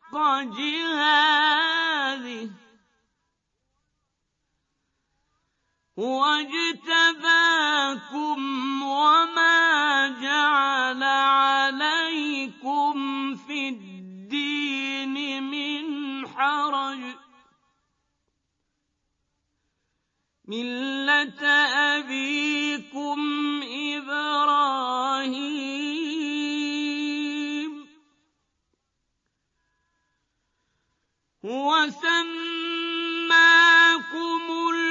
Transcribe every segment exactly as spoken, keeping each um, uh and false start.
جهاده هُوَ اجْتَبَاكُمْ وَمَا جَعَلَ عَلَيْكُمْ فِي الدِّينِ مِنْ حَرَجٍ ۚ مِّلَّةَ أَبِيكُمْ إِبْرَاهِيمَ هُوَ سَمَّاكُمُ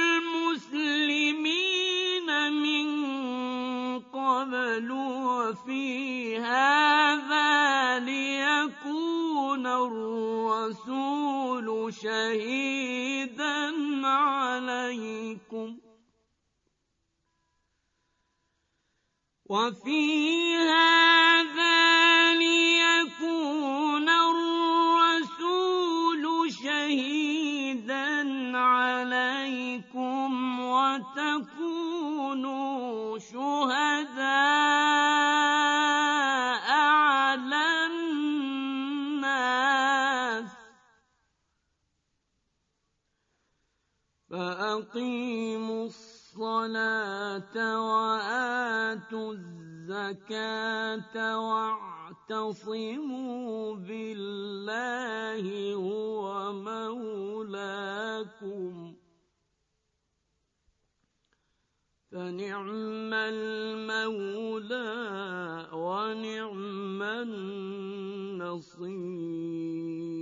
الْمُسْلِمِينَ مِن قَبْلُ وَفِي هَٰذَا لِيَكُونَ الرَّسُولُ شَهِيدًا عَلَيْكُمْ وَفِي هَٰذَا لِيَكُونَ الرَّسُولُ شَهِيدًا عَلَيْكُمْ وَتَكُونُوا شُهَدَاءَ عَلَى النَّاسِ ۚ فَأَقِيمُوا الصَّلَاةَ وَآتُوا الزَّكَاةَ وَاعْتَصِمُوا بِاللَّهِ هُوَ مَوْلَاكُمْ ۖ فَنِعْمَ الْمَوْلَىٰ وَنِعْمَ النَّصِيرُ.